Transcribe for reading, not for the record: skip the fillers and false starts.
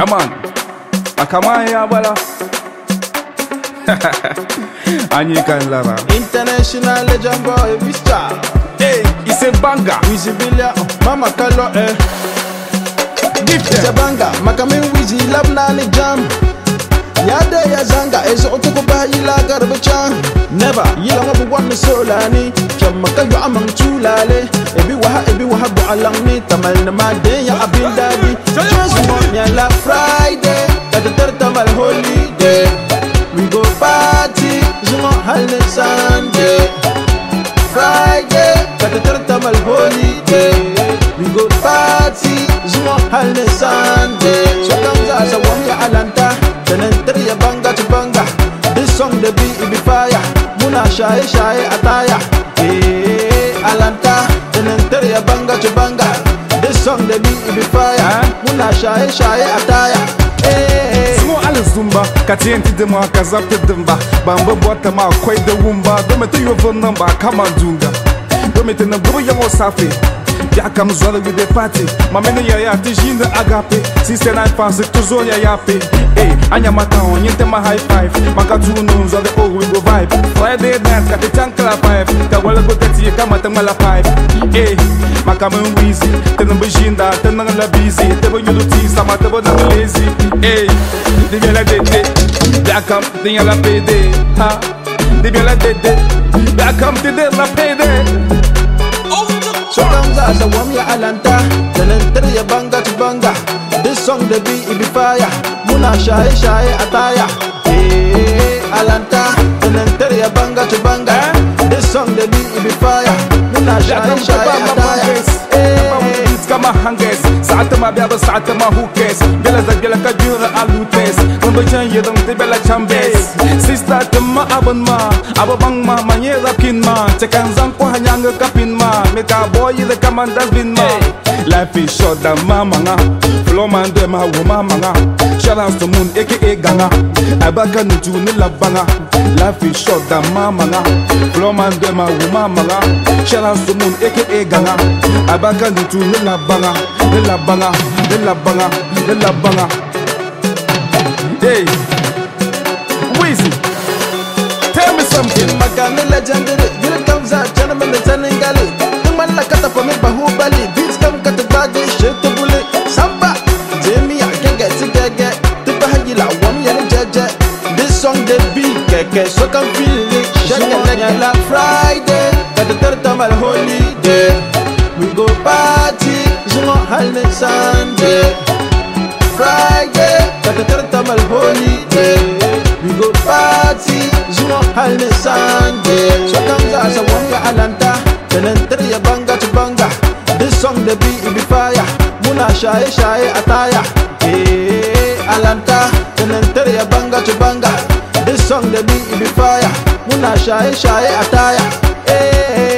Yeah man, Akama ya bala. Anyikan Lara. International legend boy, Vista. Hey, it's a banger. Wizibilia, Mama Kalo, Gift it's a banger. Makamin Wizi, love nani jam. Yade ya zanga, ezo otokuba ila garbachan. Never, yila wabu wani solani. Chamaka yu amang tulale. Ebi waha bu alangni. Tamal na made ya abindadi. Just want ya la Friday. Kata tamal holiday. We go party, Jumo Halne Sunday. Friday, kata tamal holiday. We go party, Jumo Halne Sunday. So comes as a one ya alanta. Tenentri ya banga to banga. This song the beat it be fire. Muna shy attire. Hey, alanta. Tenentri ya banga to banga. This song the beat it be fire. Muna shy attire. Hey. Zumba, Katienti de ma Kazapte Dumba, Bamba Botama, quite the Wumba, Domete your phone number, come on Dunga. Domete no Boyamo Safi. Yakam Zola with the party. Mamma ya Tijin the Agape, Sister I fancy to Zoya Yapi. Hey, Anyamata on Yentema high five, Makatu knows all the old we go vibe. Friday night, got the Chankala pipe, the Wallagoti Kamatamala pipe. Hey, Makaman Weezy, Tenabujinda, Tenala busy, Tebuti, Samatabo lazy. Hey, the Villa Dede, Yakam, the Yala Pede, ha, the Villa Dede, Yakam, the La Pede. So comes as a one ya alanta, tenentri ya banga to banga. This song the beat it be fire. Muna shy attire. Hey, alanta, tenentri ya banga to banga. This song the beat it be fire. Muna shy attire. Hey, it's kama hanges. Saatama biaba saatama hookers. Bela za bela kajura alutes. Number jan yedong te bela chambes. Sister tema abonma, ababang ma manyera kinma. Cekan zang ko hanyang kapinma. Meka boy the commandas bin ma. Life is short than mama nga. Flow man de ma wuma manga. Shout out to moon aka ganga. Abaka nuju ni labanga. Life is short than mama nga. Flow man de ma wuma manga. Shout out to moon aka ganga. Abaka nuju ni labanga. Ni labanga. Ni labanga. Ni labanga. Hey, Weezy, tell me something. Magana legendary. Here comes a gentleman that's an ingali. La kata for me bahubali beats come kata bagi shit to bullet samba Jamie I can get to get to bahagila one yana jaja. This song the beat keke so can feel it shaka like la Friday kata tamal holiday. We go party Jumo Halne Sunday. Friday kata tamal holiday. We go party Jumo Halne Sunday. So comes as a one ya alanta. Tenentri ya banga to banga. This song the beat it be fire. Muna shy attire. Hey, alanta. Tenentri ya banga to banga. This song the beat it be fire. Muna shy attire. Hey.